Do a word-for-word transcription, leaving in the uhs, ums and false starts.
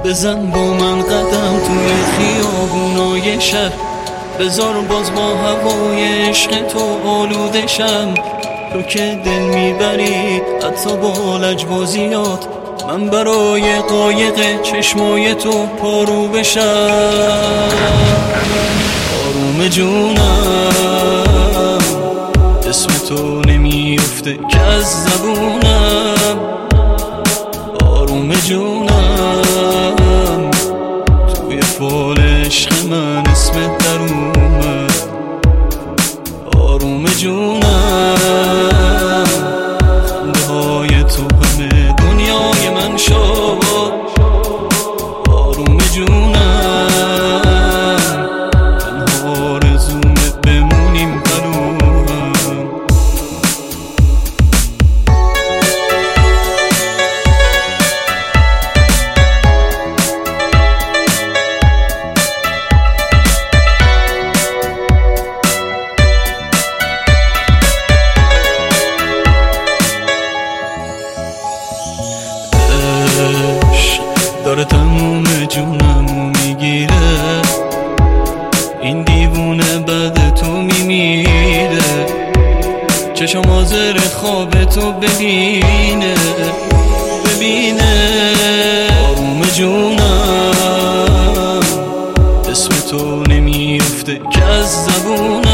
بزن با من قدم توی خیابونای شهر، بذار باز با هوای عشق تو آلوده شم. تو که دل میبری حتی با لجبازیات، من برای قایق چشمای تو پارو بشم. آروم جونم اسم تو نمیفته که از زبونم. آروم جونم توی فال عشق من اسمت در اومد. آروم جونم خنده های تو همه دنیای من شد. آروم جونم تنها آرزومت بمونیم پنوهم. داره تموم جونمو میگیره، این دیوونه بعد تو میمیره. چشم حاضر خواب تو ببینه ببینه. آروم جونم اسم تو نمیفته که از زبون